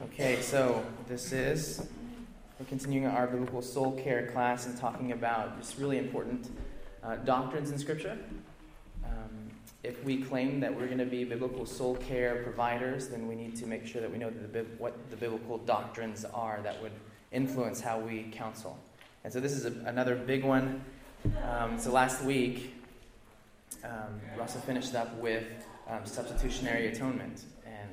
Okay, so we're continuing our biblical soul care class and talking about just really important doctrines in Scripture. If we claim that we're going to be biblical soul care providers, then we need to make sure that we know what the biblical doctrines are that would influence how we counsel. And so this is another big one. So last week, Russell finished up with substitutionary atonement,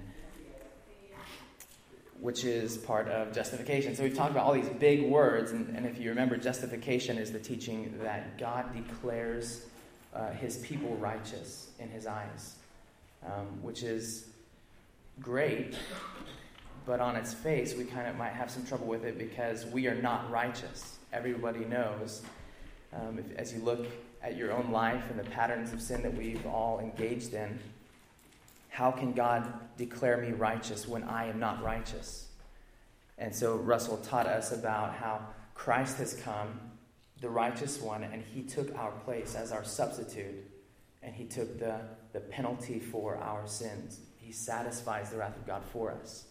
which is part of justification. So we've talked about all these big words, and if you remember, justification is the teaching that God declares his people righteous in his eyes, which is great, but on its face, we kind of might have some trouble with it because we are not righteous. Everybody knows, as you look at your own life and the patterns of sin that we've all engaged in, how can God declare me righteous when I am not righteous? And so Russell taught us about how Christ has come, the righteous one, and he took our place as our substitute, and he took the penalty for our sins. He satisfies the wrath of God for us.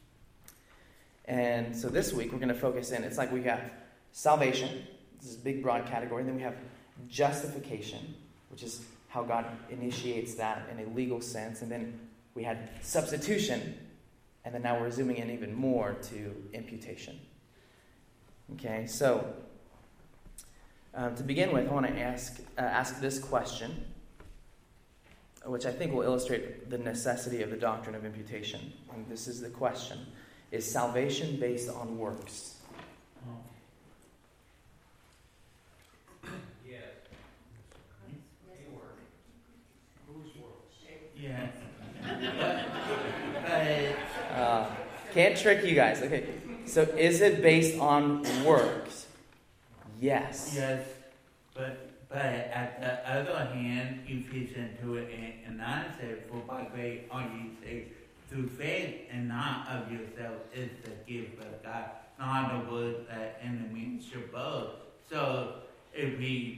And so this week we're going to focus in. It's like we have salvation, this is a big broad category, and then we have justification, which is how God initiates that in a legal sense. And then we had substitution, and then now we're zooming in even more to imputation. Okay, so to begin with, I want to ask this question, which I think will illustrate the necessity of the doctrine of imputation. And this is the question: is salvation based on works? Yes. Can't trick you guys. Okay, so is it based on works? Yes. Yes, but at the other hand, you listen to it and answer, for by grace are you saved through faith, and not of yourself is the gift of God. In other words, that enemy should both. So if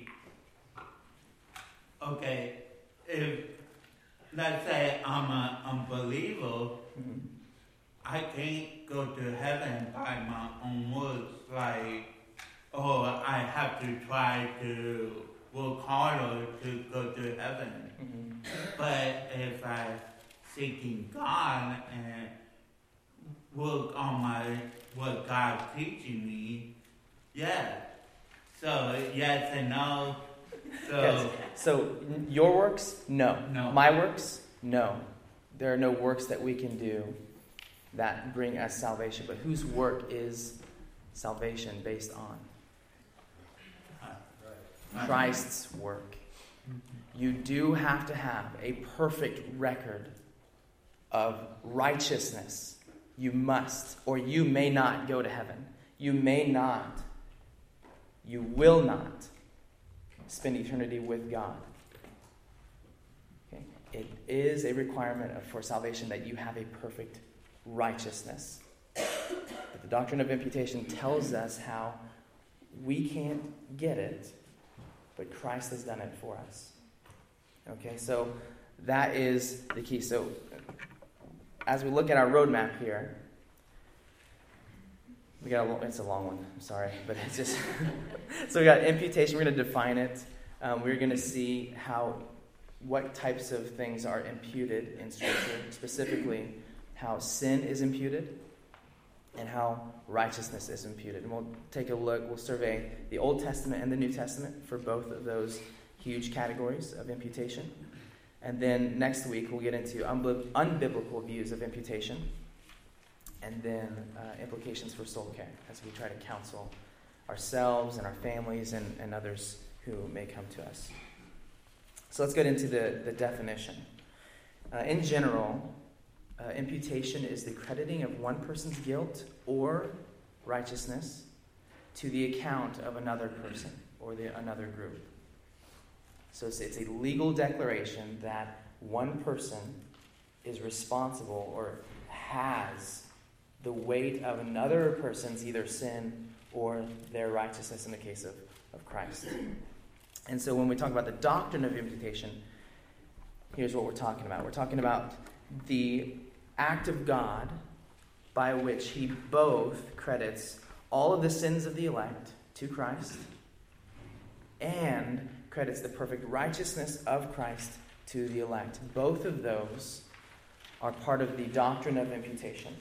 let's say I'm an unbeliever, I can't go to heaven by my own works, I have to try to work harder to go to heaven. But if I'm seeking God and work on what God's teaching me, yeah. So yes and no. So your works? No. My works? No. There are no works that we can do that bring us salvation. But whose work is salvation based on? Christ's work. You do have to have a perfect record of righteousness. You must, or you may not go to heaven. You will not spend eternity with God. Okay? It is a requirement for salvation that you have a perfect righteousness. But the doctrine of imputation tells us how we can't get it, but Christ has done it for us. Okay, so that is the key. So as we look at our roadmap here, it's a long one, I'm sorry, but it's just so we got imputation. We're going to define it. We're going to see what types of things are imputed in Scripture, specifically how sin is imputed and how righteousness is imputed. And we'll take a look. We'll survey the Old Testament and the New Testament for both of those huge categories of imputation. And then next week we'll get into unbiblical views of imputation, and then implications for soul care as we try to counsel ourselves and our families and others who may come to us. So let's get into the definition. In general, imputation is the crediting of one person's guilt or righteousness to the account of another person or another group. So it's a legal declaration that one person is responsible or has the weight of another person's either sin or their righteousness in the case of Christ. And so when we talk about the doctrine of imputation, here's what we're talking about. We're talking about the act of God by which he both credits all of the sins of the elect to Christ and credits the perfect righteousness of Christ to the elect. Both of those are part of the doctrine of imputation.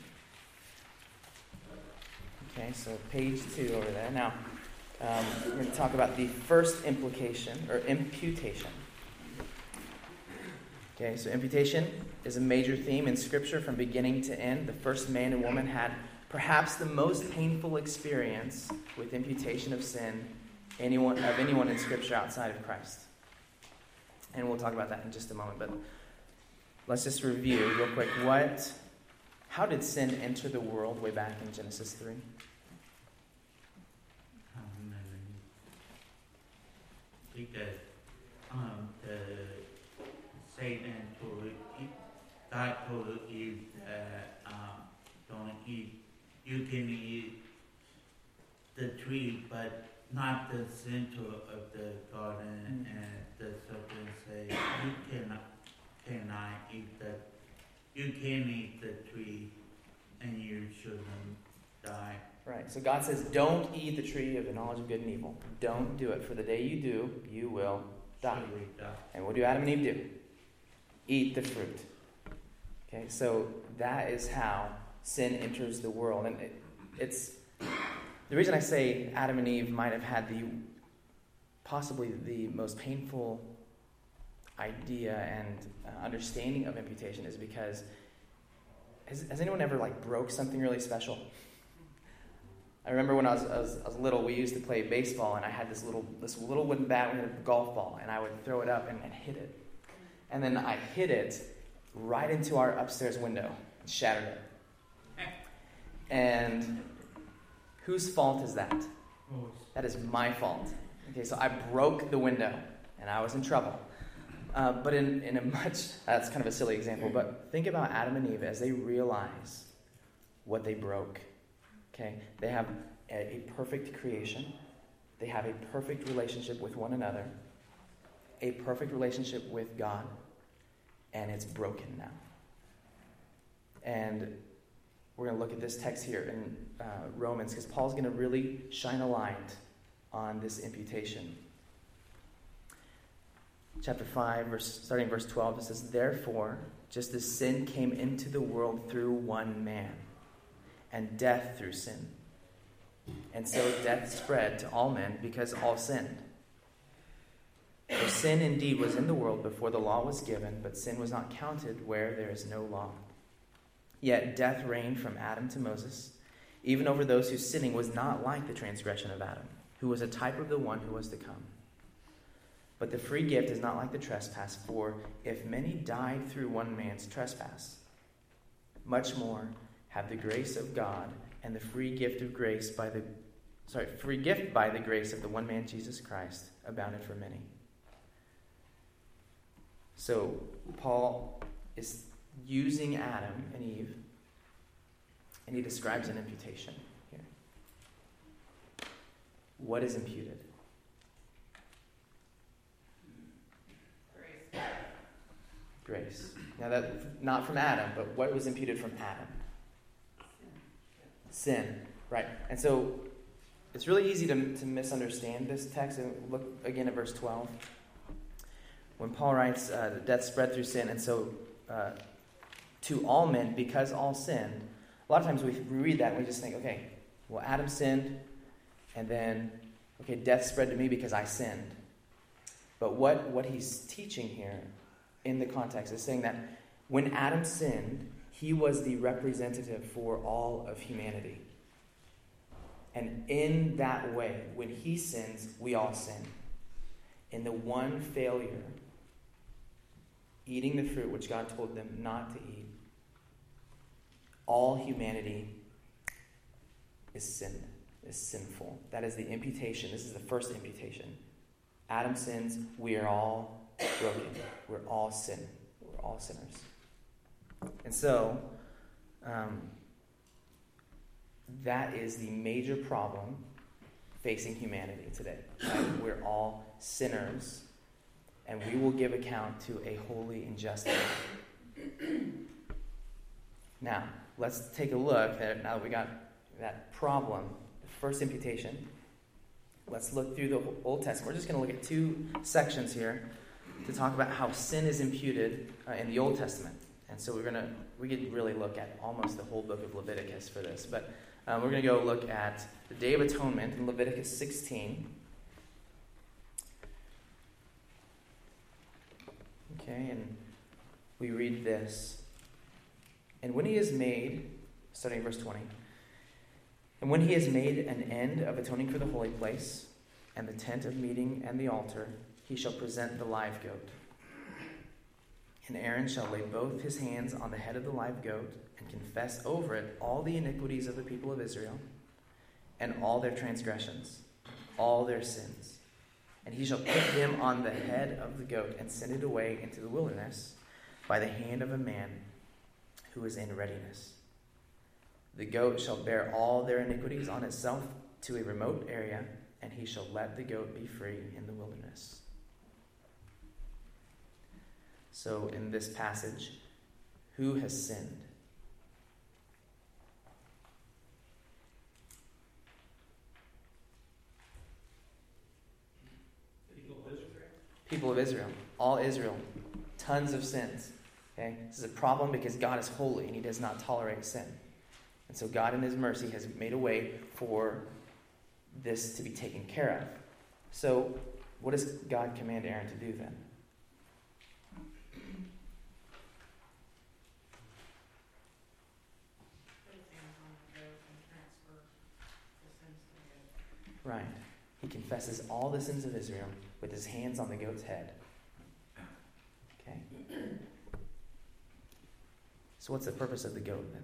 Okay, so page 2 over there. Now, we're going to talk about the first implication, or imputation. Okay, so imputation is a major theme in Scripture from beginning to end. The first man and woman had perhaps the most painful experience with imputation of sin of anyone in Scripture outside of Christ. And we'll talk about that in just a moment. But let's just review real quick. How did sin enter the world way back in Genesis 3? Because Satan told Eve, God told Eve that don't eat. You can eat the tree, but not the center of the garden. And the serpent said, you cannot eat that. You can eat the tree, and you shouldn't die. Right. So God says, don't eat the tree of the knowledge of good and evil. Don't do it. For the day you do, you will die. And what do Adam and Eve do? Eat the fruit. Okay, so that is how sin enters the world. And it's the reason I say Adam and Eve might have had possibly the most painful idea and understanding of imputation is because has anyone ever broke something really special? I remember when I was little, we used to play baseball, and I had this little wooden bat with a golf ball, and I would throw it up and hit it. And then I hit it right into our upstairs window and shattered it. And whose fault is that? That is my fault. Okay, so I broke the window, and I was in trouble. But in a that's kind of a silly example, but think about Adam and Eve as they realize what they broke. Okay, they have a perfect creation. They have a perfect relationship with one another, a perfect relationship with God, and it's broken now. And we're going to look at this text here in Romans, because Paul's going to really shine a light on this imputation. Chapter 5, starting verse 12, it says, "Therefore, just as sin came into the world through one man, and death through sin, and so death spread to all men because all sinned. For sin indeed was in the world before the law was given, but sin was not counted where there is no law. Yet death reigned from Adam to Moses, even over those whose sinning was not like the transgression of Adam, who was a type of the one who was to come. But the free gift is not like the trespass, for if many died through one man's trespass, much more have the grace of God and the free gift by the grace of the one man Jesus Christ abounded for many." So Paul is using Adam and Eve, and he describes an imputation here. What is imputed? Grace. Now that not from Adam, but what was imputed from Adam? Sin. Right. And so it's really easy to misunderstand this text. And look again at verse 12. When Paul writes, the death spread through sin, and so to all men, because all sinned. A lot of times we read that and we just think, okay, well, Adam sinned, and then, okay, death spread to me because I sinned. But what he's teaching here in the context is saying that when Adam sinned, he was the representative for all of humanity. And in that way, when he sins, we all sin. In the one failure, eating the fruit which God told them not to eat, all humanity is sinful. That is the imputation. This is the first imputation. Adam sins, we are all broken. We're all sin. We're all sinners. And so, that is the major problem facing humanity today. Right? We're all sinners, and we will give account to a holy and just God. Now, let's take a look at, now that we got that problem, the first imputation. Let's look through the Old Testament. We're just going to look at 2 sections here to talk about how sin is imputed in the Old Testament. And so we could really look at almost the whole book of Leviticus for this. But we're going to go look at the Day of Atonement in Leviticus 16. Okay, and we read this. And when he has made, starting in verse 20, and when he has made an end of atoning for the holy place, and the tent of meeting and the altar, he shall present the live goat. And Aaron shall lay both his hands on the head of the live goat, and confess over it all the iniquities of the people of Israel, and all their transgressions, all their sins. And he shall put them on the head of the goat, and send it away into the wilderness by the hand of a man who is in readiness. The goat shall bear all their iniquities on itself to a remote area, and he shall let the goat be free in the wilderness. So in this passage, who has sinned? People of Israel. All Israel. Tons of sins. Okay? This is a problem because God is holy and he does not tolerate sin. And so God in his mercy has made a way for this to be taken care of. So what does God command Aaron to do then? Right. He confesses all the sins of Israel with his hands on the goat's head. Okay. So what's the purpose of the goat then?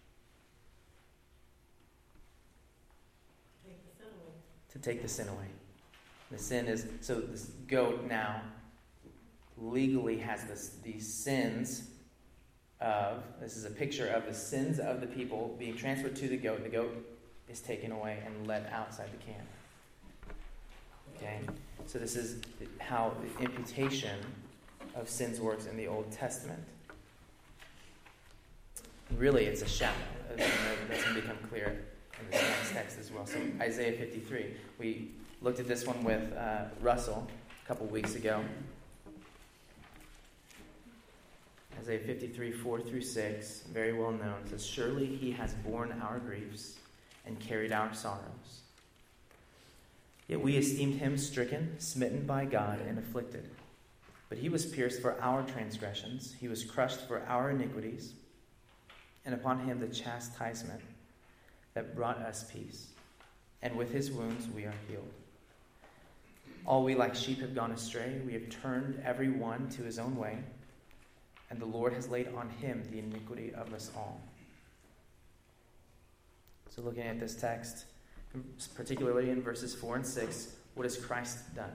To take the sin away. The sin is, so this goat now legally has these sins of, this is a picture of the sins of the people being transferred to the goat. The goat is taken away and let outside the camp. Okay? So this is how the imputation of sins works in the Old Testament. Really, it's a shadow. That's going to become clear in this next text as well. So Isaiah 53. We looked at this one with Russell a couple weeks ago. Isaiah 53, 4 through 6, very well known. It says, "Surely he has borne our griefs and carried our sorrows. Yet we esteemed him stricken, smitten by God, and afflicted. But he was pierced for our transgressions. He was crushed for our iniquities. And upon him the chastisement that brought us peace. And with his wounds we are healed. All we like sheep have gone astray. We have turned every one to his own way. And the Lord has laid on him the iniquity of us all." So looking at this text, particularly in verses 4 and 6, what has Christ done?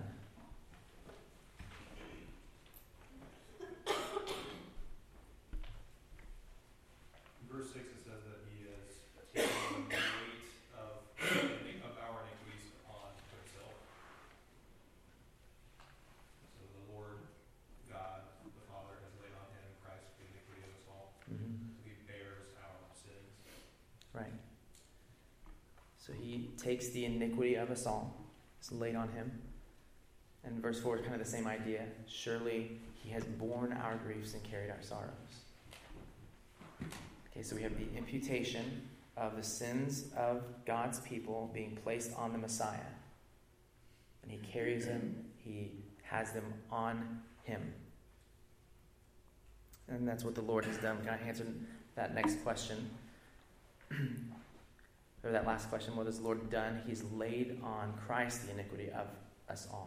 Verse 6, it says that he has taken the weight of our iniquities on himself. So the Lord God, the Father, has laid on him, Christ, the iniquity of us all. Mm-hmm. He bears our sins. Right. So he takes the iniquity of us all. It's laid on him. And verse 4 is kind of the same idea. Surely he has borne our griefs and carried our sorrows. Okay, so we have the imputation of the sins of God's people being placed on the Messiah. And he carries them, he has them on him. And that's what the Lord has done. Can I answer that next question? Or that last question, what has the Lord done? He's laid on Christ the iniquity of us all.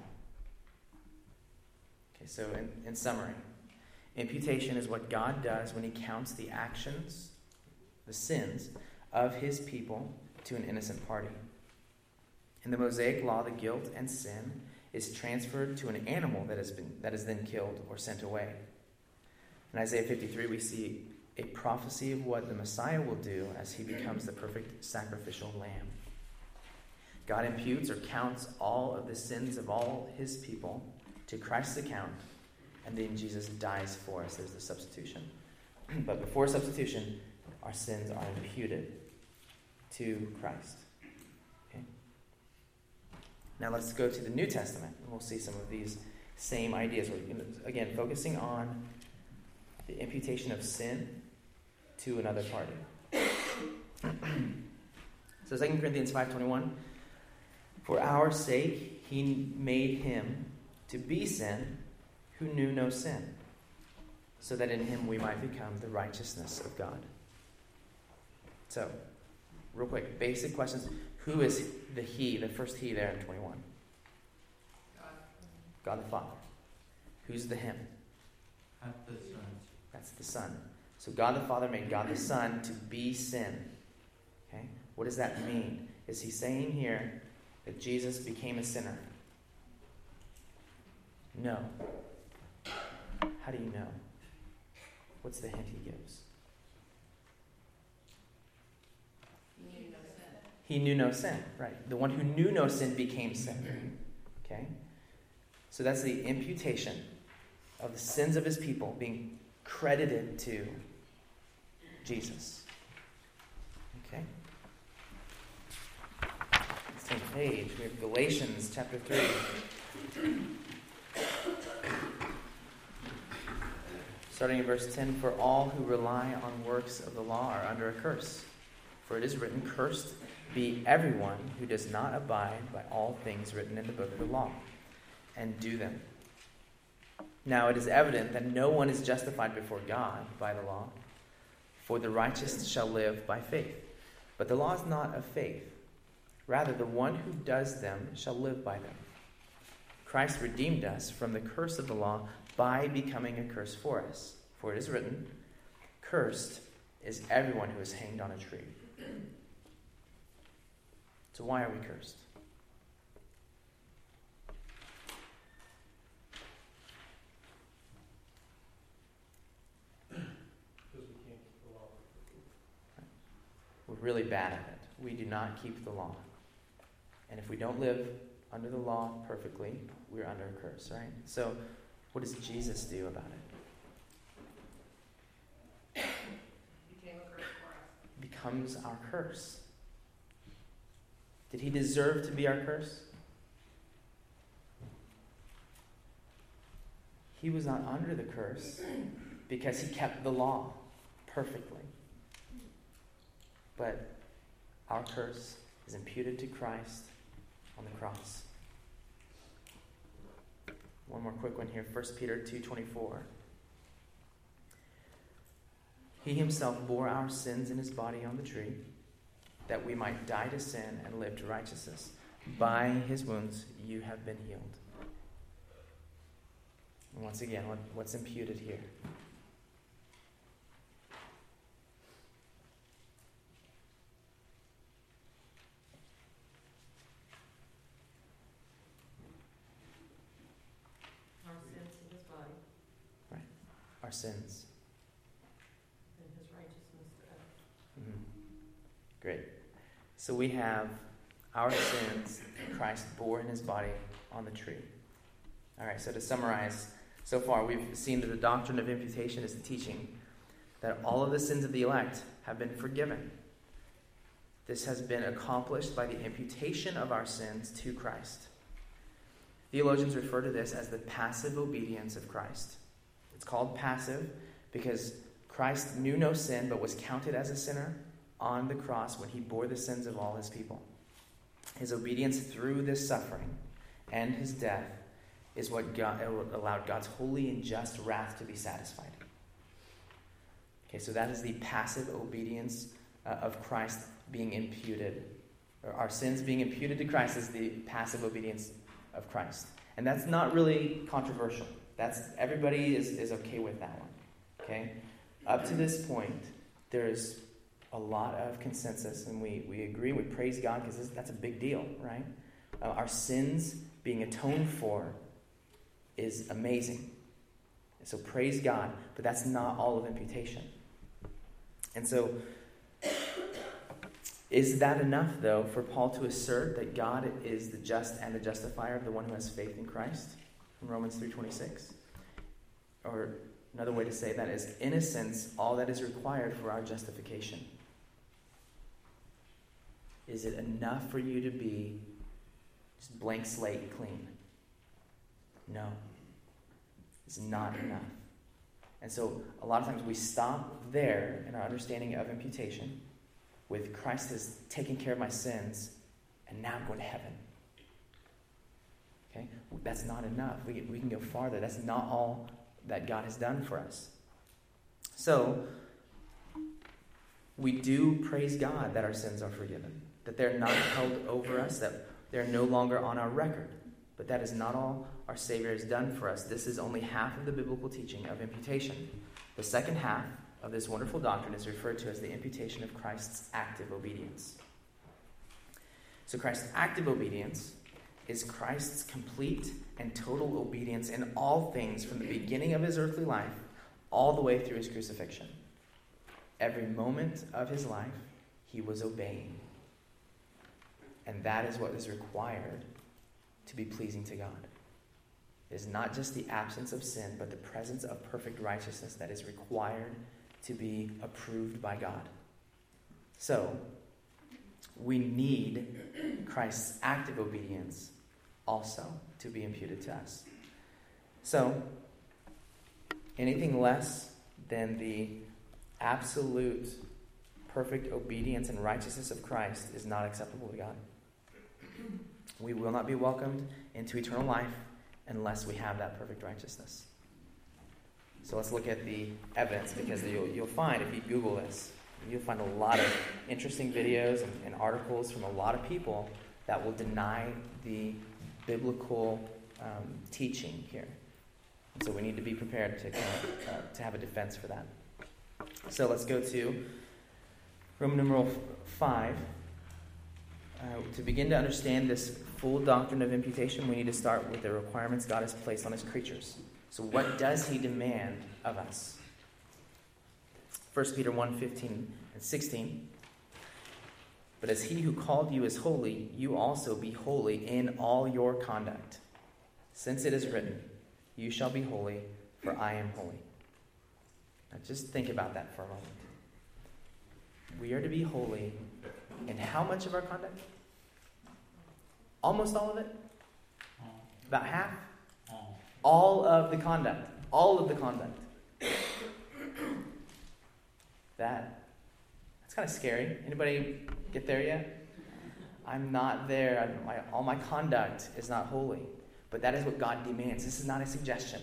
Okay, so in summary, imputation is what God does when he counts the actions, the sins of his people to an innocent party. In the Mosaic law, the guilt and sin is transferred to an animal that is then killed or sent away. In Isaiah 53, we see a prophecy of what the Messiah will do as he becomes the perfect sacrificial lamb. God imputes or counts all of the sins of all his people to Christ's account, and then Jesus dies for us. There's the substitution. But before substitution, our sins are imputed to Christ. Okay? Now let's go to the New Testament, and we'll see some of these same ideas. We're, again, focusing on the imputation of sin to another party. So 2 Corinthians 5:21, for our sake he made him to be sin who knew no sin, so that in him we might become the righteousness of God. So, real quick, basic questions. Who is the he, the first he there in 21? God the Father. Who's the him? That's the Son. That's the Son. So God the Father made God the Son to be sin. Okay? What does that mean? Is he saying here that Jesus became a sinner? No. How do you know? What's the hint he gives? He knew no sin, right? The one who knew no sin became sin. Okay? So that's the imputation of the sins of his people being credited to Jesus. Okay? Let's turn the page. We have Galatians chapter 3. Starting in verse 10, for all who rely on works of the law are under a curse. For it is written, cursed be everyone who does not abide by all things written in the book of the law, and do them. Now it is evident that no one is justified before God by the law, for the righteous shall live by faith. But the law is not of faith. Rather, the one who does them shall live by them. Christ redeemed us from the curse of the law by becoming a curse for us. For it is written, cursed is everyone who is hanged on a tree. So why are we cursed? Because we can't keep the law. We're really bad at it. We do not keep the law. And if we don't live under the law perfectly, we're under a curse, right? So what does Jesus do about it? Became a curse for us. He becomes our curse. Did he deserve to be our curse? He was not under the curse because he kept the law perfectly. But our curse is imputed to Christ on the cross. One more quick one here, 1 Peter 2:24. He himself bore our sins in his body on the tree, that we might die to sin and live to righteousness. By his wounds you have been healed. And once again, what's imputed here? Our sins in his body Our sins. and his righteousness to us. Mhm. Great. So we have our sins Christ bore in his body on the tree. All right, so to summarize, so far we've seen that the doctrine of imputation is the teaching that all of the sins of the elect have been forgiven. This has been accomplished by the imputation of our sins to Christ. Theologians refer to this as the passive obedience of Christ. It's called passive because Christ knew no sin but was counted as a sinner on the cross when he bore the sins of all his people. His obedience through this suffering and his death is what allowed God's holy and just wrath to be satisfied. Okay, so that is the passive obedience of Christ being imputed. Or our sins being imputed to Christ is the passive obedience of Christ. And that's not really controversial. Everybody is okay with that one. Okay? Up to this point, there's a lot of consensus, and we agree, we praise God because that's a big deal, right? Our sins being atoned for is amazing. So praise God, but that's not all of imputation. And so, is that enough, though, for Paul to assert that God is the just and the justifier of the one who has faith in Christ? From Romans 3:26? Or Another way to say that is innocence, all that is required for our justification. Is it enough for you to be just blank slate clean? No. It's not enough. And so a lot of times we stop there in our understanding of imputation with Christ has taken care of my sins and now I'm going to heaven. Okay? That's not enough. We can go farther. That's not all that God has done for us. So, we do praise God that our sins are forgiven, that they're not held over us, that they're no longer on our record. But that is not all our Savior has done for us. This is only half of the biblical teaching of imputation. The second half of this wonderful doctrine is referred to as the imputation of Christ's active obedience. So Christ's active obedience is Christ's complete and total obedience in all things from the beginning of his earthly life all the way through his crucifixion. Every moment of his life, he was obeying. And that is what is required to be pleasing to God. It is not just the absence of sin, but the presence of perfect righteousness that is required to be approved by God. So, we need Christ's active obedience also to be imputed to us. So, anything less than the absolute perfect obedience and righteousness of Christ is not acceptable to God. We will not be welcomed into eternal life unless we have that perfect righteousness. So let's look at the evidence, because you'll find, if you Google this, you'll find a lot of interesting videos and articles from a lot of people that will deny the biblical teaching here. And so we need to be prepared to have a defense for that. So let's go to Roman numeral 5. To begin to understand this full doctrine of imputation, we need to start with the requirements God has placed on his creatures. So what does he demand of us? 1 Peter 1:15 and 16. But as he who called you is holy, you also be holy in all your conduct. Since it is written, you shall be holy, for I am holy. Now just think about that for a moment. We are to be holy in how much of our conduct? Almost all of it? About half? All of the conduct. All of the conduct. That's kind of scary. Anybody get there yet? I'm not there. All my conduct is not holy. But that is what God demands. This is not a suggestion.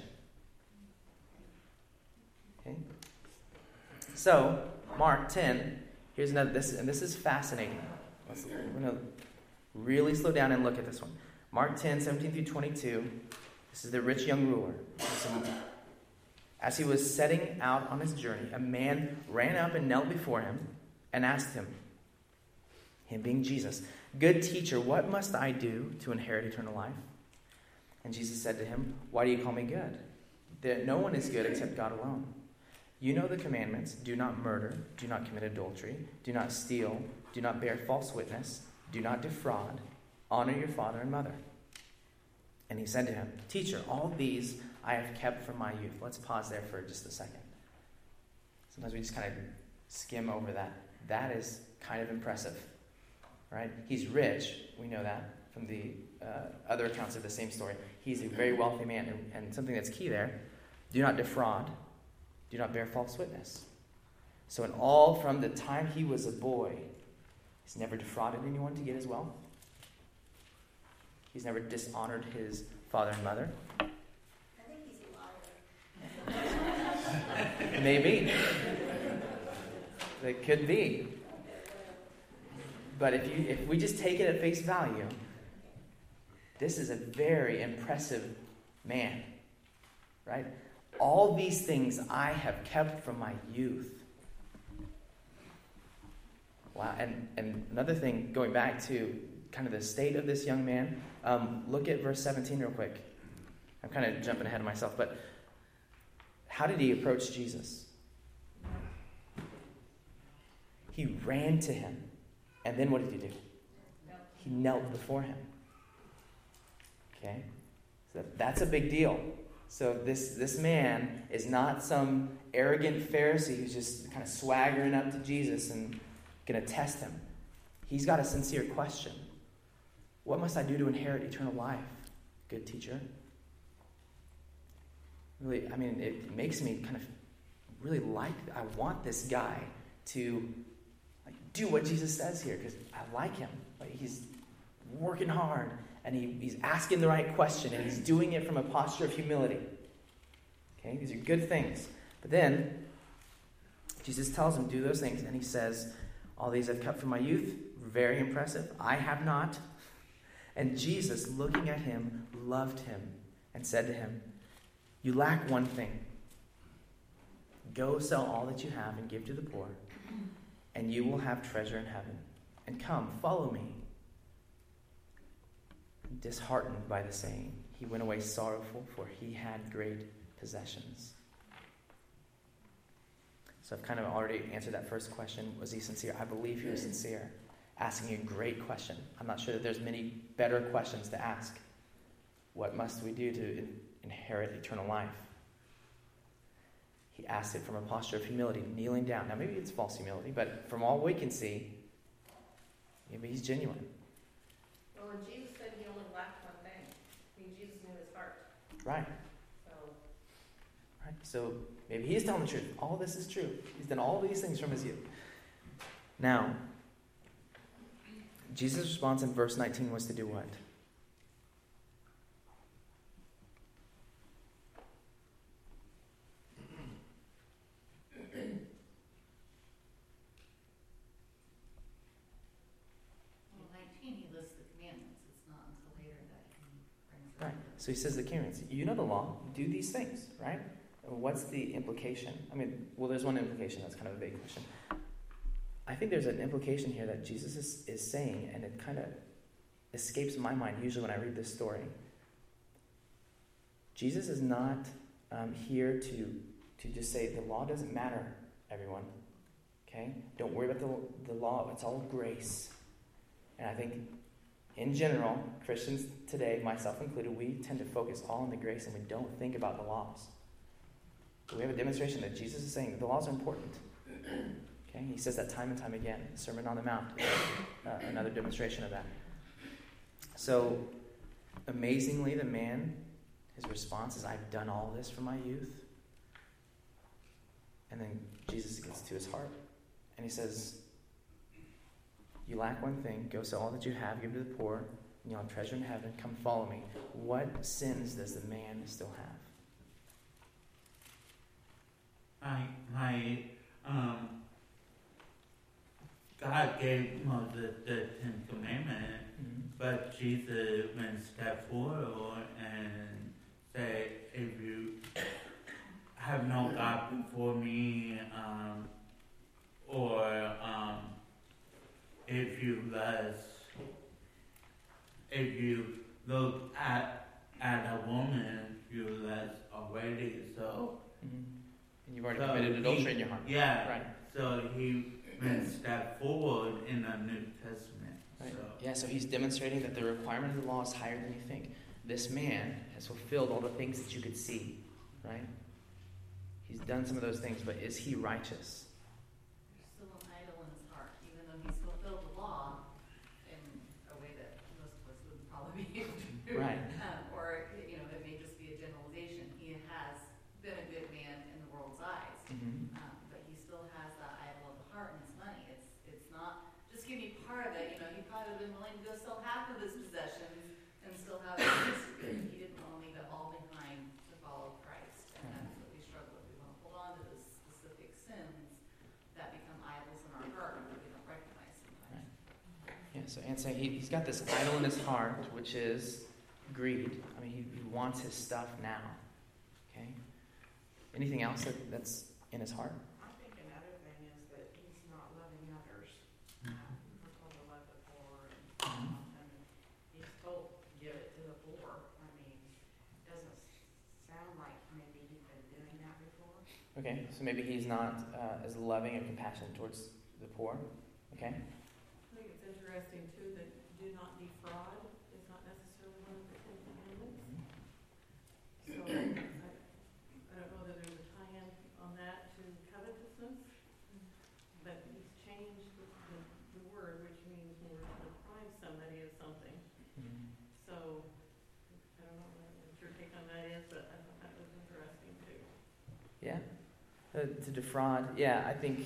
Okay? So, Mark 10, here's another, this is fascinating. We're going to really slow down and look at this one. Mark 10, 17 through 22. This is the rich young ruler. As he was setting out on his journey, a man ran up and knelt before him and asked him being Jesus, "Good teacher, what must I do to inherit eternal life?" And Jesus said to him, "Why do you call me good? That no one is good except God alone. You know the commandments: do not murder, do not commit adultery, do not steal, do not bear false witness, do not defraud, honor your father and mother." And he said to him, "Teacher, all these I have kept from my youth." Let's pause there for just a second. Sometimes we just kind of skim over that. That is kind of impressive, right? He's rich. We know that from the other accounts of the same story. He's a very wealthy man. And something that's key there, do not defraud, do not bear false witness. So in all from the time he was a boy, he's never defrauded anyone to get his wealth. He's never dishonored his father and mother. I think he's a liar. Maybe. It could be. But if we just take it at face value, this is a very impressive man, right? All these things I have kept from my youth. Wow. And another thing, going back to kind of the state of this young man, look at verse 17 real quick. I'm kind of jumping ahead of myself, but how did he approach Jesus? He ran to him. And then what did he do? He knelt before him. Okay? So that's a big deal. So this man is not some arrogant Pharisee who's just kind of swaggering up to Jesus and going to test him. He's got a sincere question. What must I do to inherit eternal life, good teacher? Really, I mean, it makes me kind of really I want this guy to do what Jesus says here, because I like him. He's working hard, and he's asking the right question, and he's doing it from a posture of humility. Okay, these are good things. But then, Jesus tells him, do those things, and he says, all these I've kept from my youth. Very impressive. I have not. And Jesus, looking at him, loved him and said to him, you lack one thing. Go sell all that you have and give to the poor, and you will have treasure in heaven. And come, follow me. Disheartened by the saying, he went away sorrowful, for he had great possessions. So I've kind of already answered that first question. Was he sincere? I believe he was sincere. Asking a great question. I'm not sure that there's many better questions to ask. What must we do to inherit eternal life? He asked it from a posture of humility, kneeling down. Now maybe it's false humility, but from all we can see, maybe he's genuine. Well, when Jesus said he only lacked one thing, Jesus knew his heart. Right. So maybe he's telling the truth. All this is true. He's done all these things from his youth. Now, Jesus' response in verse 19 was to do what? Right. So he says the commandments. You know the law. Do these things, right? What's the implication? I mean, well, there's one implication. That's kind of a vague question. I think there's an implication here that Jesus is saying, and it kind of escapes my mind usually when I read this story. Jesus is not here to just say, the law doesn't matter, everyone. Okay? Don't worry about the law. It's all grace. And I think, in general, Christians today, myself included, we tend to focus all on the grace and we don't think about the laws. But we have a demonstration that Jesus is saying that the laws are important. Okay? He says that time and time again. The Sermon on the Mount, another demonstration of that. So, amazingly, the man, his response is, I've done all this from my youth. And then Jesus gets to his heart. And he says, you lack one thing. Go sell all that you have, give to the poor, and you'll have treasure in heaven. Come follow me. What sins does the man still have? God gave Moses the Ten Commandments, but Jesus went step forward and said, if you have no God before me, or if you look at a woman, you lust already. So And you've already committed adultery in your heart. Yeah. Right. So he went step forward in the New Testament. Right. So. Yeah, so he's demonstrating that the requirement of the law is higher than you think. This man has fulfilled all the things that you could see, right? He's done some of those things, but is he righteous? There's still an idol in his heart, even though he's fulfilled the law in a way that most of us wouldn't probably be able to do. Right. Or, it may just be a generalization. He has been a good man in the world's eyes, but he still has that idol of the heart in his money. It's not just give me part of it. He probably would have been willing to go sell half of his possessions and still have it. He didn't want to leave it all behind to follow Christ, and that's what we struggle with. We want to hold on to those specific sins that become idols in our heart that we don't recognize sometimes. Right. Yeah, so Anne's saying he's got this idol in his heart, which is greed. I mean, he wants his stuff now. Okay? Anything else that's in his heart? I think another thing is that he's not loving others. We're told to love the poor, and he's told to give it to the poor. I mean, doesn't sound like maybe he's been doing that before. Okay, so maybe he's not as loving and compassionate towards the poor. Okay? I think it's interesting, too, that do not defraud is not necessarily one of the Ten Commandments. So I To defraud, yeah, I think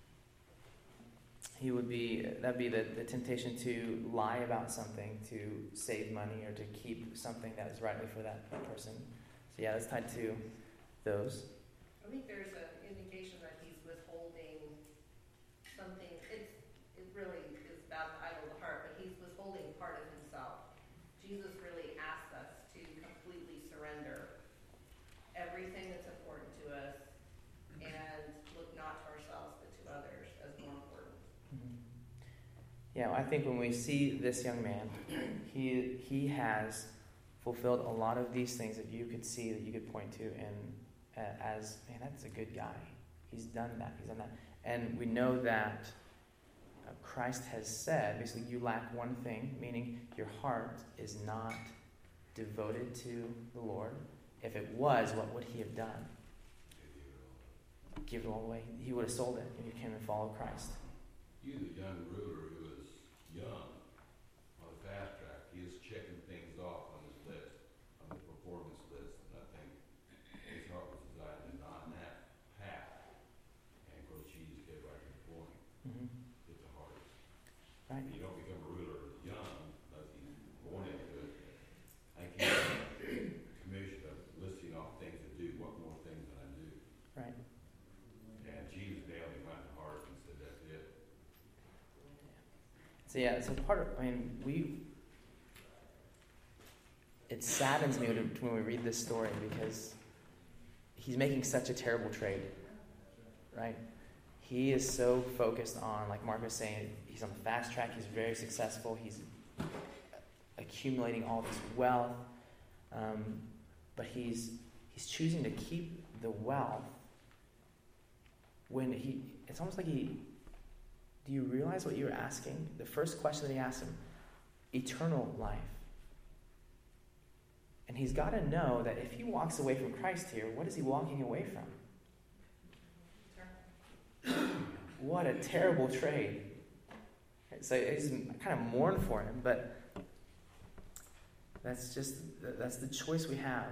that'd be the temptation to lie about something, to save money, or to keep something that is rightly for that person. So yeah, that's tied to those. I think there's an indication that he's withholding something. It really is about the idol of the heart, but he's withholding part of himself. Jesus really asks us to completely surrender everything that's important to us and look not to ourselves but to others as more important. Mm-hmm. Yeah, I think when we see this young man, he has fulfilled a lot of these things that you could see, that you could point to, and as, man, that's a good guy. He's done that. And we know that Christ has said, basically, you lack one thing, meaning your heart is not devoted to the Lord. If it was, what would he have done? Give it all away. He would have sold it if he came and followed Christ. You, the young ruler who is young on the fast track, he is checking things off on his list, on the performance list, and I think his heart was designed on that path. And of course, Jesus get right to the point. Mm-hmm. Get the heart. Right. You don't become a ruler young, unless he's born into it. I can't commission of listing off things to do. What more things can I do? Right. And Jesus nailed him right in the heart and said, that's it. So yeah, so it saddens me when we read this story, because he's making such a terrible trade, right? He is so focused on, like Mark was saying, he's on the fast track, he's very successful, he's accumulating all this wealth, but he's choosing to keep the wealth when it's almost like do you realize what you're asking? The first question that he asked him, eternal life. And he's got to know that if he walks away from Christ here, what is he walking away from? What a terrible trade. So he's kind of mourn for him, but that's the choice we have.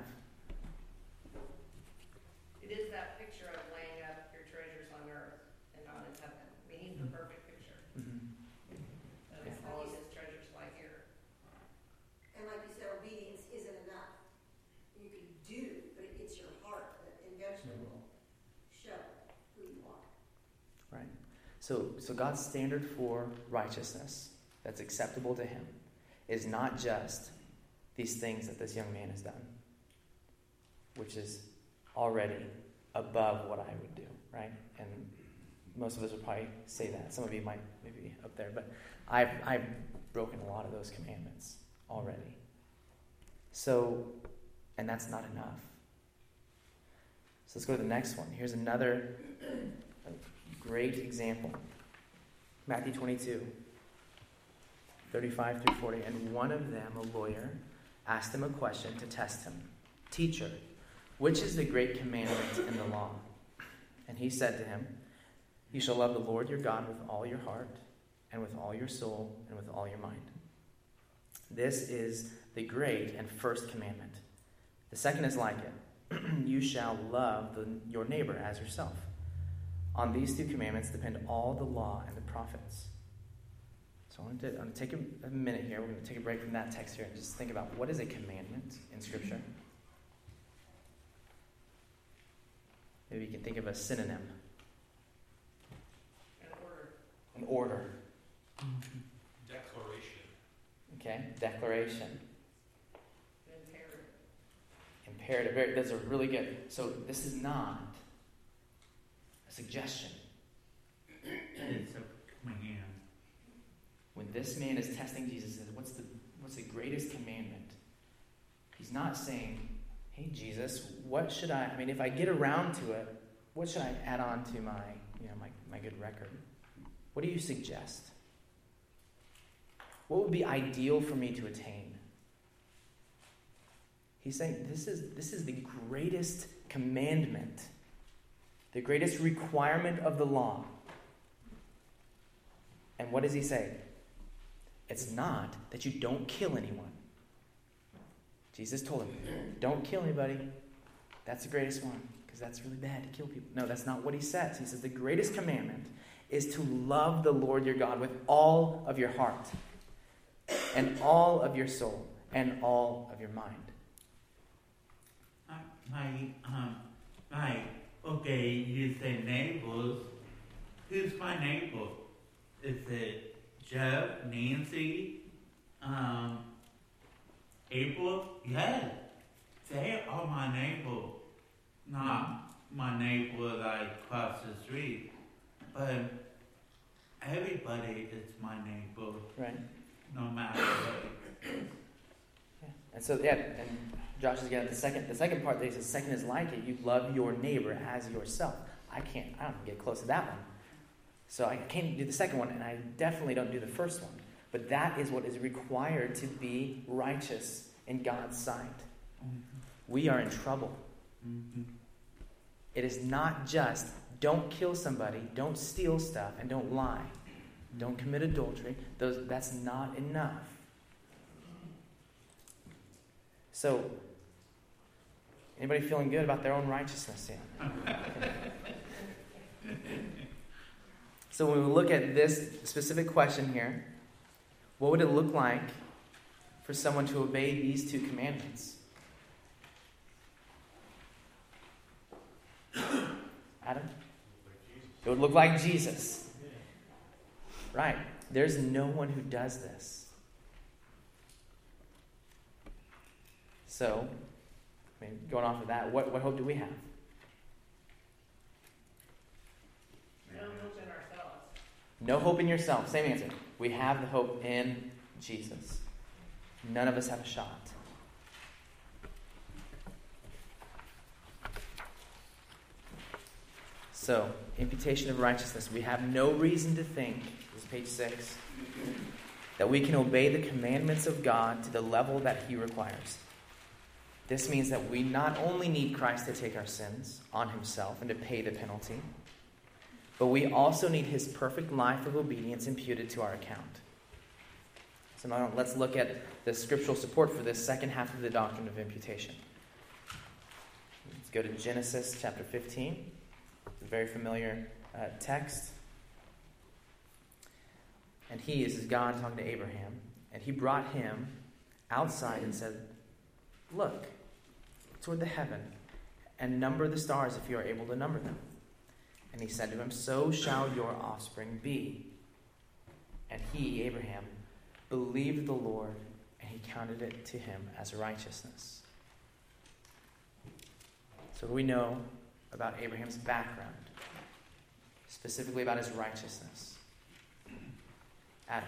It is that picture of laying up your treasures on earth and not in heaven. I mean, he's the perfect picture Mm-hmm. of all of his treasures lie here. And like you said, obedience isn't enough. You can do, but it's your heart that eventually will show who you are. Right. So God's standard for righteousness that's acceptable to him is not just these things that this young man has done, which is already above what I would do, right? And most of us would probably say that. Some of you might maybe up there, but I've broken a lot of those commandments already. So, and that's not enough. So let's go to the next one. Here's another great example. Matthew 22, 35 through 40. And one of them, a lawyer, asked him a question to test him. Teacher, which is the great commandment in the law? And he said to him, you shall love the Lord your God with all your heart, and with all your soul, and with all your mind. This is the great and first commandment. The second is like it. You shall love your neighbor as yourself. On these two commandments depend all the law and the prophets. So I'm going to take a minute here. We're going to take a break from that text here and just think about what is a commandment in Scripture. Maybe you can think of a synonym. An order. Declaration. Okay, declaration. Imperative. Imperative. Those are really good. So this is not a suggestion. It's a command. When this man is testing Jesus, says, "What's the greatest commandment?" He's not saying, "Hey Jesus, what should I mean, if I get around to it, what should I add on to my good record? What do you suggest? What would be ideal for me to attain?" He's saying this is the greatest commandment, the greatest requirement of the law. And what does he say? It's not that you don't kill anyone. Jesus told him, don't kill anybody. That's the greatest one. because that's really bad to kill people. No, that's not what he says. He says the greatest commandment is to love the Lord your God with all of your heart and all of your soul and all of your mind. Okay, you say neighbors. Who's my neighbor? Is it Jeff, Nancy, April? Yes, they are my neighbor. Not my neighbor like across the street, but everybody is my neighbor, Right? no matter what. Yeah. And so, and Josh has got the second part that he says, second is like it. You love your neighbor as yourself. I don't get close to that one. So I can't do the second one, and I definitely don't do the first one. But that is what is required to be righteous in God's sight. Mm-hmm. We are in trouble. Mm-hmm. It is not just don't kill somebody, don't steal stuff, and don't lie. Don't commit adultery. That's not enough. So, anybody feeling good about their own righteousness yet? Okay. So when we look at this specific question here, what would it look like for someone to obey these two commandments? Adam? It would look like Jesus. Right. There's no one who does this. So, going off of that, what hope do we have? No hope in ourselves. No hope in yourself. Same answer. We have the hope in Jesus. None of us have a shot. So, imputation of righteousness. We have no reason to think, this is page 6, that we can obey the commandments of God to the level that He requires. This means that we not only need Christ to take our sins on Himself and to pay the penalty, but we also need His perfect life of obedience imputed to our account. So now let's look at the scriptural support for this second half of the doctrine of imputation. Let's go to Genesis chapter 15. It's a very familiar text. And this is God talking to Abraham. And He brought him outside and said, "Look toward the heaven and number the stars if you are able to number them." And He said to him, "So shall your offspring be." And he, Abraham, believed the Lord, and He counted it to him as righteousness. So we know about Abraham's background, specifically about his righteousness. Adam.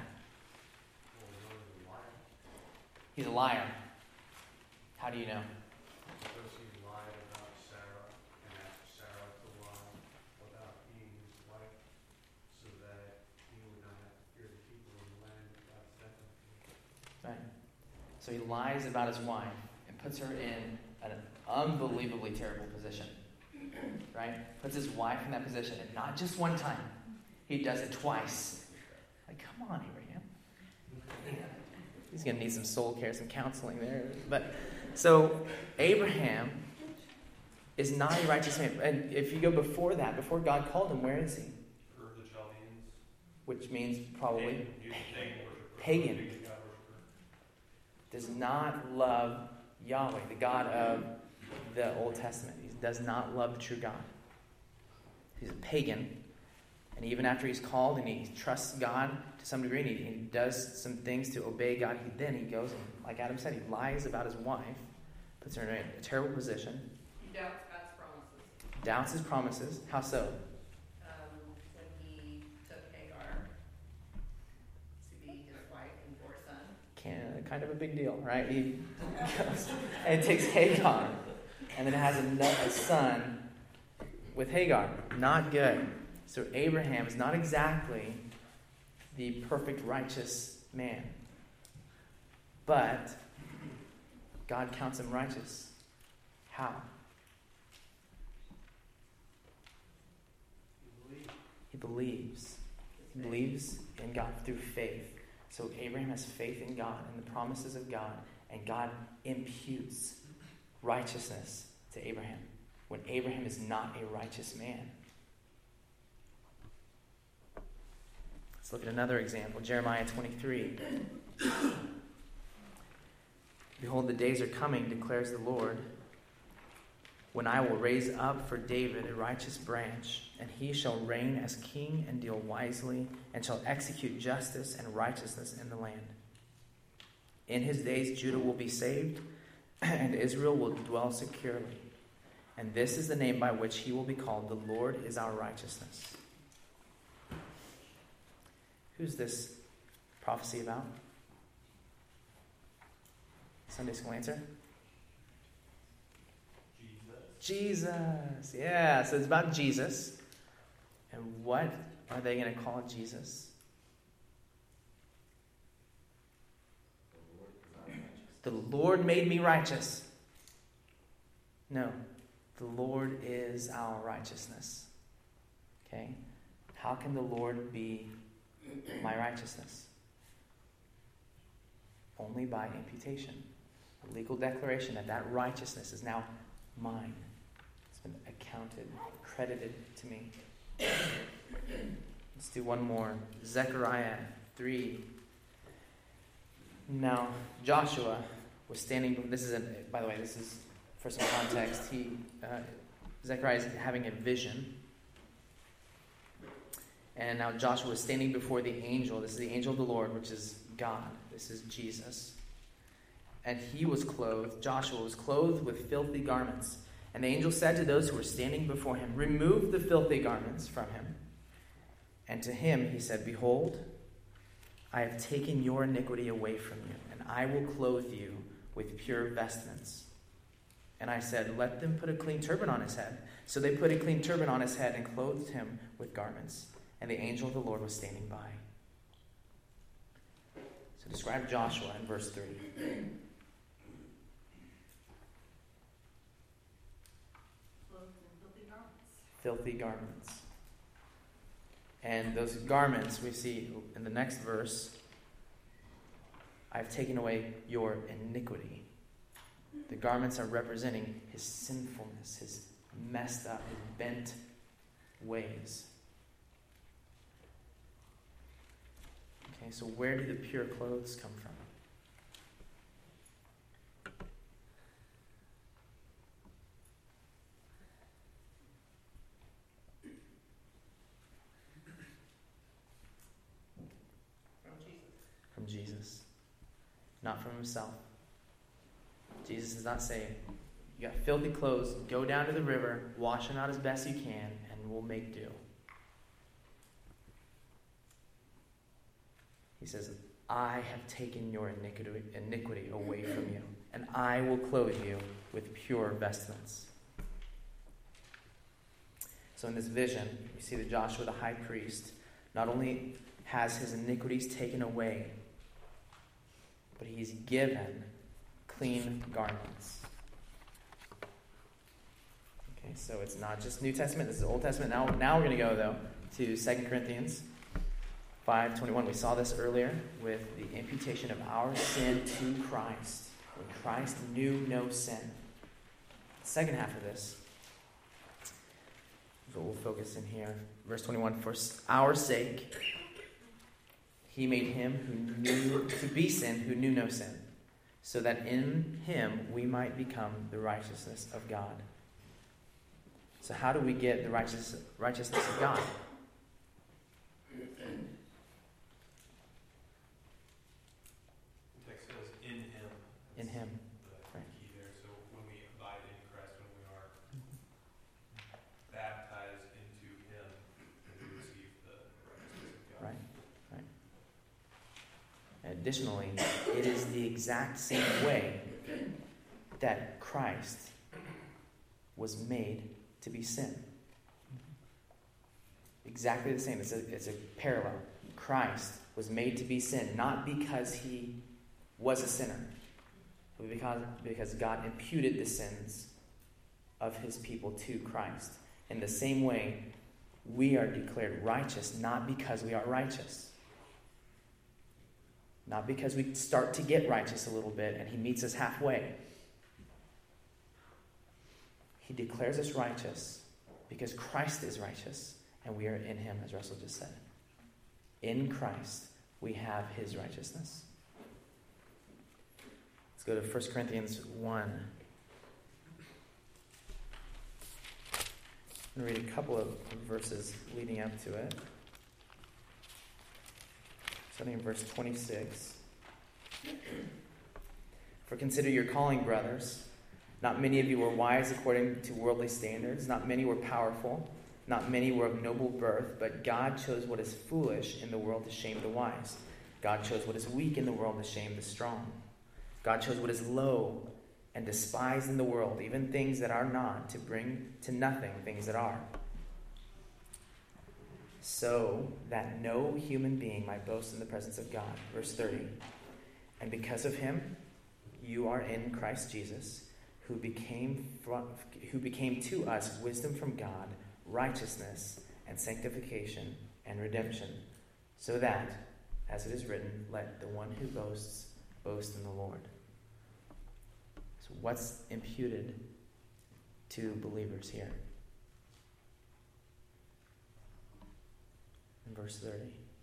He's a liar. How do you know? Because he lied about Sarah and asked Sarah to lie about being his wife so that he would not have to fear the people in the land God sent him to. Right. So he lies about his wife and puts her in an unbelievably terrible position. Right? Puts his wife in that position, and not just one time. He does it twice. Like, come on, Abraham. He's going to need some soul care, some counseling there. But so Abraham is not a righteous man. And if you go before that, before God called him, where is he? Ur of the Chaldeans. Which means probably Pagan. pagan. Does not love Yahweh, the God of the Old Testament. He does not love the true God. He's a pagan. And even after he's called and he trusts God to some degree, and he does some things to obey God, he goes, and like Adam said, he lies about his wife, puts her in a terrible position. He doubts God's promises. Doubts His promises. How so? When he took Hagar to be his wife and bore a son. Kind of a big deal, right? He goes and takes Hagar, and then has a son with Hagar. Not good. So Abraham is not exactly the perfect righteous man. But God counts him righteous. How? He believes. He believes in God through faith. So Abraham has faith in God and the promises of God, and God imputes righteousness to Abraham. when Abraham is not a righteous man. Let's look at another example. Jeremiah 23. Behold, the days are coming, declares the Lord, when I will raise up for David a righteous branch, and he shall reign as king and deal wisely, and shall execute justice and righteousness in the land. In his days Judah will be saved, and Israel will dwell securely. And this is the name by which he will be called, the Lord is our righteousness. Who's this prophecy about? Sunday school answer? Jesus. Yeah, so it's about Jesus. And what are they going to call Jesus? The Lord made me righteous. No, the Lord is our righteousness. Okay? How can the Lord be my righteousness? Only by imputation. A legal declaration that that righteousness is now mine. It's been accounted, credited to me. Let's do one more. Zechariah 3. Now, Joshua was standing. By the way, this is for some context. Zechariah is having a vision. And now Joshua was standing before the angel. This is the angel of the Lord, which is God. This is Jesus. And Joshua was clothed with filthy garments. And the angel said to those who were standing before him, remove the filthy garments from him. And to him he said, behold, I have taken your iniquity away from you, and I will clothe you with pure vestments. And I said, let them put a clean turban on his head. So they put a clean turban on his head and clothed him with garments. And the angel of the Lord was standing by. So describe Joshua in verse 3. Filthy garments. And those garments we see in the next verse, I've taken away your iniquity. The garments are representing his sinfulness, his messed up, his bent ways. Okay, so where do the pure clothes come from? From Jesus. Not from himself. Jesus does not say, you got filthy clothes, go down to the river, wash them out as best you can, and we'll make do. He says, I have taken your iniquity away from you, and I will clothe you with pure vestments. So in this vision, you see that Joshua the high priest not only has his iniquities taken away, but he's given clean garments. Okay, so it's not just New Testament, this is Old Testament. Now we're going to go, though, to 2 Corinthians 5:21. We saw this earlier with the imputation of our sin to Christ, when Christ knew no sin. The second half of this is what we'll focus in here. Verse 21, for our sake, he made him who knew to be sin, who knew no sin, so that in him we might become the righteousness of God. So how do we get the righteousness of God? The text says, in him. In him. The key there. So when we abide in Christ, when we are baptized into him, we receive the righteousness of God. Right. Additionally, it is the exact same way that Christ was made to be sin. Exactly the same. It's a parallel. Christ was made to be sin, not because he was a sinner, but because God imputed the sins of his people to Christ. In the same way, we are declared righteous, not because we are righteous. Not because we start to get righteous a little bit and he meets us halfway. He declares us righteous because Christ is righteous, and we are in him, as Russell just said. In Christ, we have his righteousness. Let's go to 1 Corinthians 1. I'm going to read a couple of verses leading up to it. Starting in verse 26. For consider your calling, brothers. Not many of you were wise according to worldly standards. Not many were powerful. Not many were of noble birth. But God chose what is foolish in the world to shame the wise. God chose what is weak in the world to shame the strong. God chose what is low and despised in the world, even things that are not, to bring to nothing things that are, so that no human being might boast in the presence of God. Verse 30. And because of him, you are in Christ Jesus, who became to us wisdom from God, righteousness and sanctification and redemption, so that, as it is written, let the one who boasts boast in the Lord. So what's imputed to believers here? In verse 30.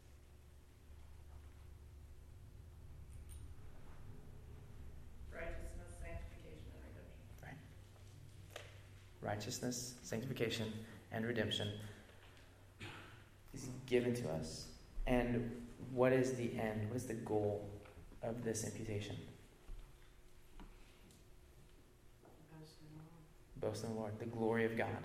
Righteousness, sanctification, and redemption. Right. Righteousness, sanctification, and redemption is given to us. And what is the end? What is the goal of this imputation? Boast in the Lord, the glory of God.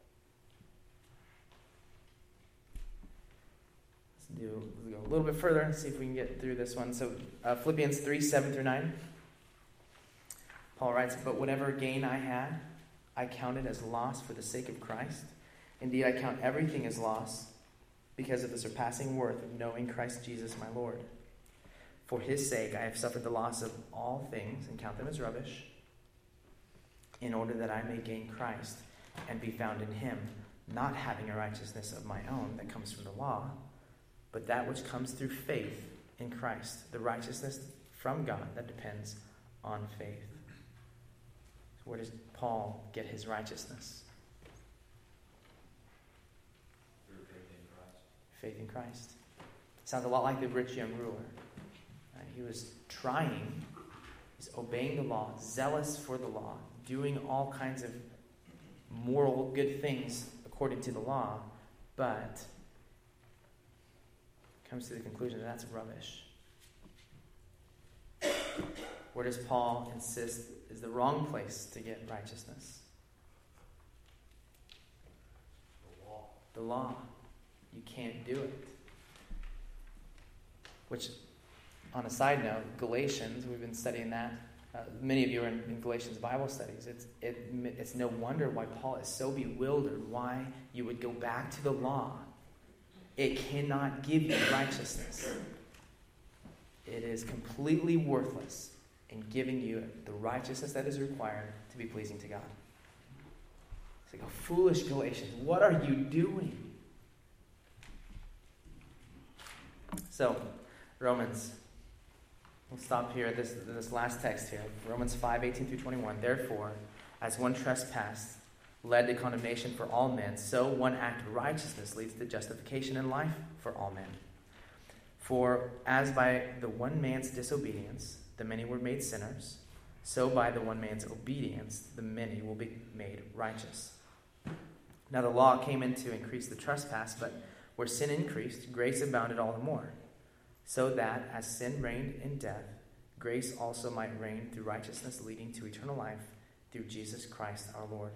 Let's go a little bit further and see if we can get through this one. So Philippians 3, 7 through 9. Paul writes, but whatever gain I had, I counted as loss for the sake of Christ. Indeed, I count everything as loss because of the surpassing worth of knowing Christ Jesus my Lord. For his sake I have suffered the loss of all things and count them as rubbish, in order that I may gain Christ and be found in him, not having a righteousness of my own that comes from the law, but that which comes through faith in Christ, the righteousness from God that depends on faith. So where does Paul get his righteousness? Through faith in Christ. Faith in Christ. Sounds a lot like the rich young ruler. Right? He was trying, he's obeying the law, zealous for the law, doing all kinds of moral good things according to the law, but comes to the conclusion that that's rubbish. Where does Paul insist is the wrong place to get righteousness? The law. The law. You can't do it. Which, on a side note, Galatians, we've been studying that. Many of you are in Galatians Bible studies. It's no wonder why Paul is so bewildered why you would go back to the law. It cannot give you righteousness. It is completely worthless in giving you the righteousness that is required to be pleasing to God. It's like, oh, foolish Galatians, what are you doing? So, Romans. We'll stop here at this last text here. Romans 5, 18 through 21. Therefore, as one trespass led to condemnation for all men, so one act of righteousness leads to justification and life for all men. For as by the one man's disobedience the many were made sinners, so by the one man's obedience the many will be made righteous. Now the law came in to increase the trespass, but where sin increased, grace abounded all the more. So that, as sin reigned in death, grace also might reign through righteousness leading to eternal life through Jesus Christ our Lord.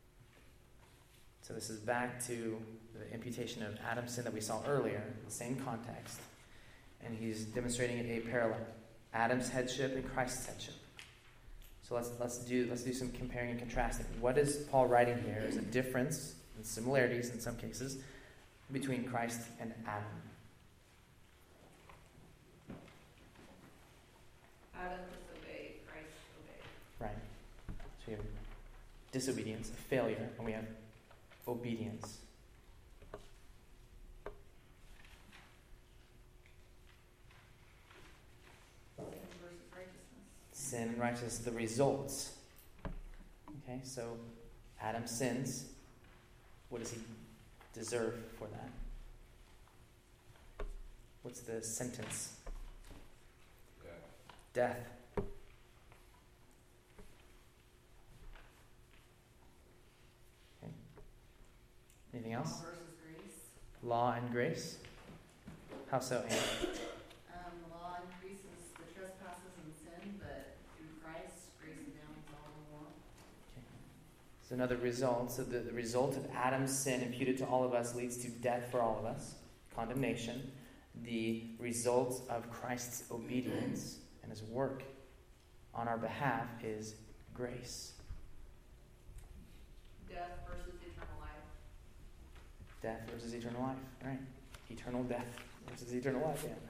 So this is back to the imputation of Adam's sin that we saw earlier, the same context. And he's demonstrating a parallel. Adam's headship and Christ's headship. So let's do some comparing and contrasting. What is Paul writing here? There's a difference and similarities in some cases between Christ and Adam. Adam disobeyed, Christ obeyed. Right. So we have disobedience, a failure, and we have obedience. Sin versus righteousness. Sin and righteousness, the results. Okay, so Adam sins. What does he deserve for that? What's the sentence? Death. Okay. Anything else? Law versus grace. Law and grace. How so, Anne? The law increases the trespasses and sin, but through Christ, grace abounds all the more. Okay. So another result. So the result of Adam's sin imputed to all of us leads to death for all of us, condemnation. The result of Christ's obedience and his work on our behalf is grace. Death versus eternal life. Death versus eternal life, right? Eternal death versus eternal life, yeah.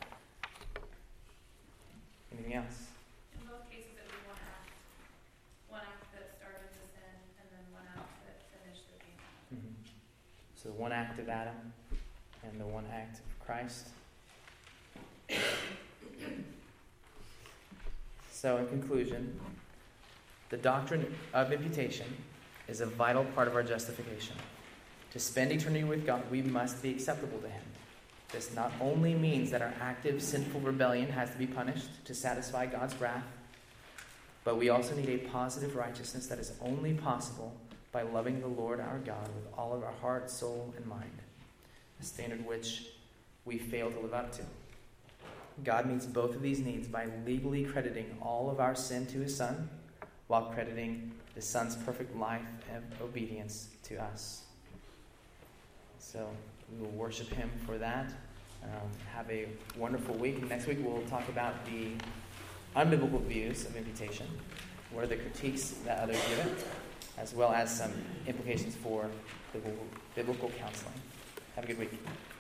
Anything else? In both cases, it was one act that started the sin, and then one act that finished the payment. Mm-hmm. So one act of Adam and the one act of Christ. So in conclusion, the doctrine of imputation is a vital part of our justification. To spend eternity with God, we must be acceptable to him. This not only means that our active sinful rebellion has to be punished to satisfy God's wrath, but we also need a positive righteousness that is only possible by loving the Lord our God with all of our heart, soul, and mind, a standard which we fail to live up to. God meets both of these needs by legally crediting all of our sin to his Son, while crediting the Son's perfect life and obedience to us. So we will worship him for that. Have a wonderful week. And next week we'll talk about the unbiblical views of imputation. What are the critiques that others give it, as well as some implications for biblical counseling. Have a good week.